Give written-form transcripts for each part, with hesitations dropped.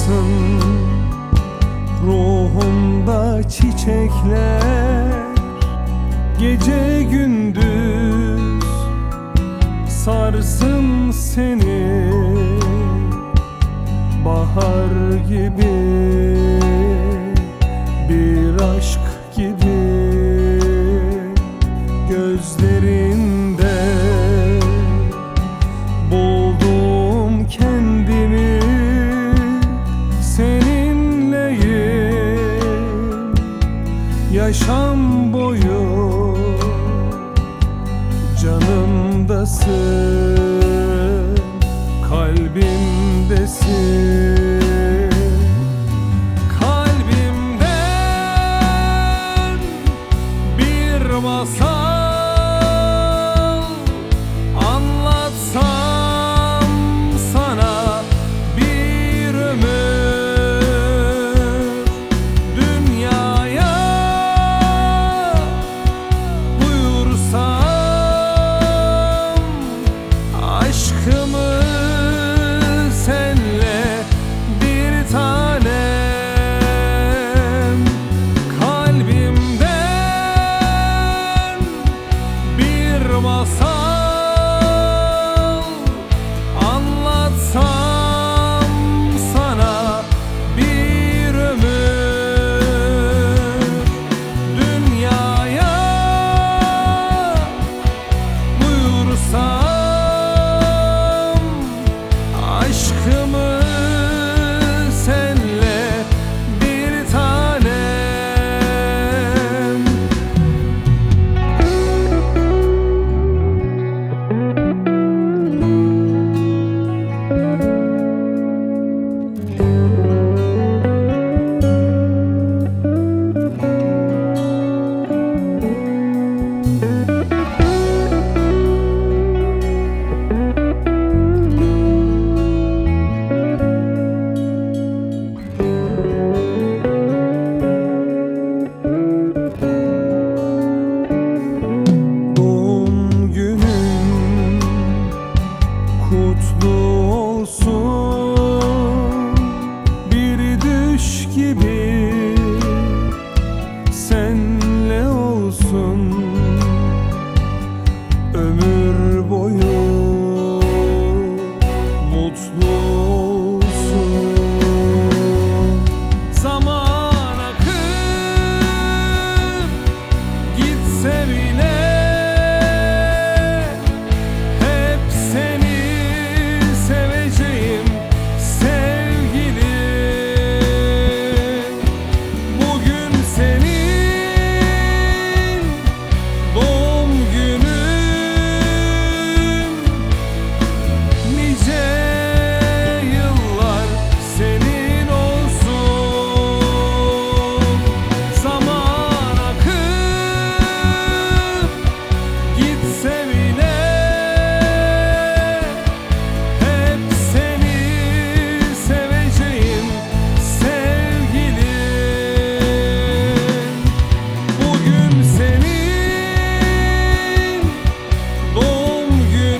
varsın. Ruhumda çiçekler gece gündüz sarsın seni. Bahar gibi, bir aşk gibi gözlerinde buldum kendimi. Seninleyim yaşam boyu, canımdasın, kalbimdesin. Kalbimden bir masal anlatsam sana, bir ömür dünyaya buyursam aşkımı senle bir tanem. Kalbimden bir masal anlatsam sana, bir ömür dünyaya buyursam aşkımı senle bir tanem. Doğum günün kutlu olsun, bir düş gibi senle olsun. Ömür boyu mutlu olsun. Zaman akıp gitse bile hep seni seveceğim sevgilim. Bugün senin doğum günün, nice yıllar senin olsun. Zaman akıp gitse bile hep seni seveceğim sevgilim. Bugün senin doğum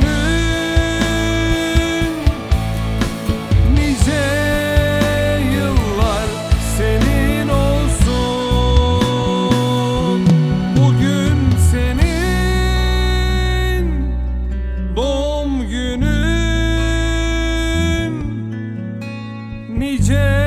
günün, nice yıllar senin olsun. Bugün senin doğum günün, nice